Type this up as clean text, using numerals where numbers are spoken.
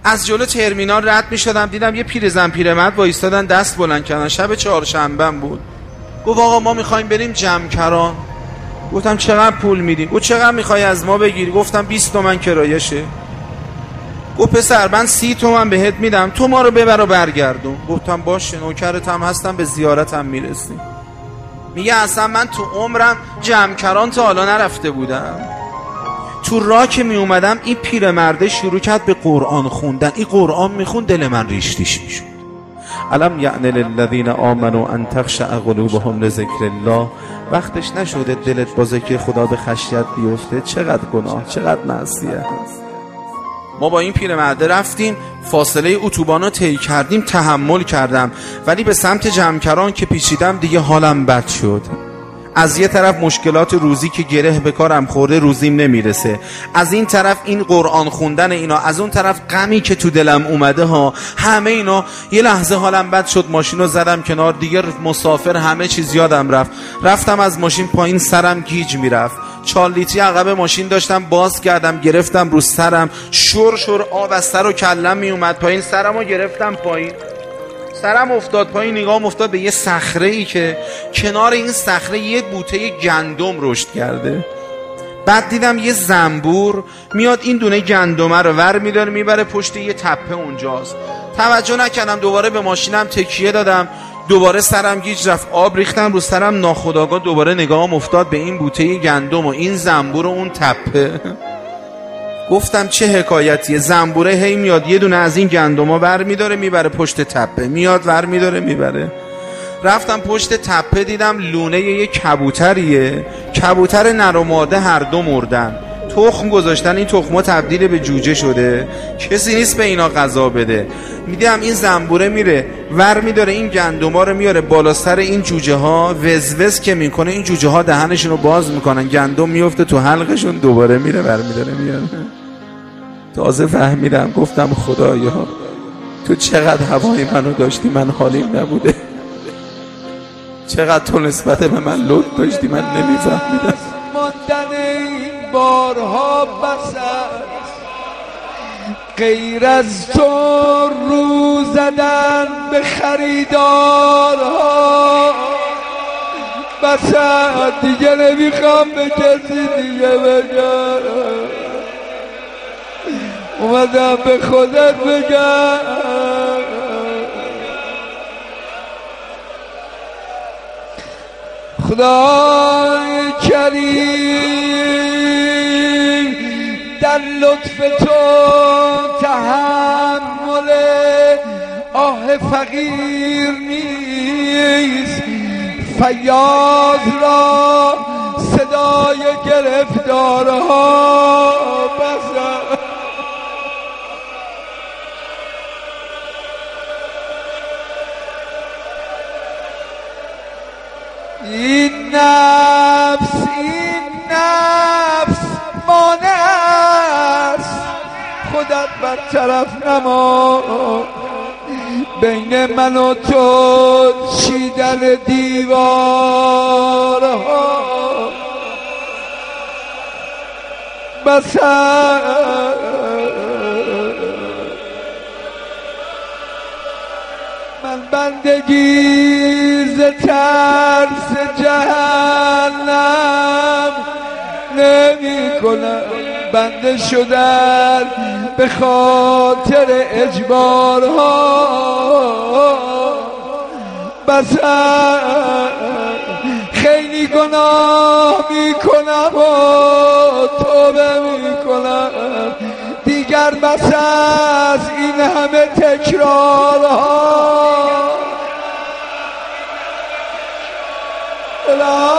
از جلو ترمینال رد می شدم، دیدم یه پیرزن پیرمرد وایستادن دست بلند کردن. شب چهارشنبه بود. گفت آقا ما میخوایم بریم جمکران. گفتم چقدر پول میدین؟ گفت چقدر میخوای از ما بگیری؟ گفتم 20 تومن کرایشه. گفت پسر من 30 تومن بهت میدم، تو ما رو ببر و برگردون. گفتم باشه نوکرتم هستم، به زیارتم میرسیم. میگه اصلا من تو عمرم جمکران تا حالا نرفته بودم. تو راه که می اومدم این پیرمرده شروع کرد به قرآن خوندن. این قرآن میخوند، دل من ریشتیش میشد. الم یعن للذین آمنوا ان تخشع قلوبهم لذکر الله. وقتش نشده دلت با ذکر خدا به خشیت بیفته؟ چقدر گناه، چقدر معصیت هست. ما با این پیرمرده رفتیم، فاصله اتوبان رو طی کردیم، تحمل کردم، ولی به سمت جمکران که پیچیدم دیگه حالم بد شد. از یه طرف مشکلات روزی که گره به کارم خورده، روزیم نمیرسه، از این طرف این قرآن خوندن اینا، از اون طرف غمی که تو دلم اومده ها، همه اینا. یه لحظه حالم بد شد، ماشین رو زدم کنار، دیگه مسافر همه چیز یادم رفت. رفتم از ماشین پایین، سرم گیج میرفت. 4 لیتری عقب ماشین داشتم، باز کردم گرفتم رو سرم، شور آب از سر و کلم می اومد پایین. سرم رو گرفتم پایین، سرم افتاد پایین. نگاهم افتاد به یه صخره ای که کنار این صخره یه بوته گندم رشد کرده. بعد دیدم یه زنبور میاد این دونه گندمه رو ور میداره میبره پشت یه تپه اونجاست. توجه نکردم، دوباره به ماشینم تکیه دادم، دوباره سرم گیج رفت، آب ریختم رو سرم. ناخودآگاه دوباره نگاهم افتاد به این بوته گندم و این زنبور و اون تپه. گفتم چه حکایتیه؟ زنبوره هی میاد یه دونه از این گندما ور میداره میبره پشت تپه، میاد ور میداره میبره. رفتم پشت تپه، دیدم لونه یه کبوتریه، کبوتر نر و ماده هر دو مردن، تخم گذاشتن، این تخم‌ها تبدیل به جوجه شده، کسی نیست به اینا غذا بده. میدیدم این زنبوره میره ور میداره این گندما رو میاره بالا سر این جوجه ها، وزوز که میکنه این جوجه ها دهنشون رو باز میکنن، گندم میفته تو حلقشون، دوباره میره ور میداره میاره. تازه فهمیدم، گفتم خدایا تو چقدر هوای منو داشتی، من حالیم نبوده، چقدر تو نسبت به من لطف داشتی، من نمیفهمیدم. ماندن این بارها بس است، غیر از تو رو زدن به خریدارها بس است، دیگه نمیخوام به کسی دیگه بگم، اومدم به خودت بگم. خدای کریم در لطف تو تحمل آه فقیر نیست، فیاض را صدای گرفتارها بس. این نفس مانع است، خودت بر طرف نما، بین من و تو چیدن دیوارها بس. من بندگی ز ترس جهنم نمی کنم، بنده شدن به خاطر اجبارها بس. خیلی گناه می کنم و توبه می کنم، دیگر بس از این همه تکرارها. لا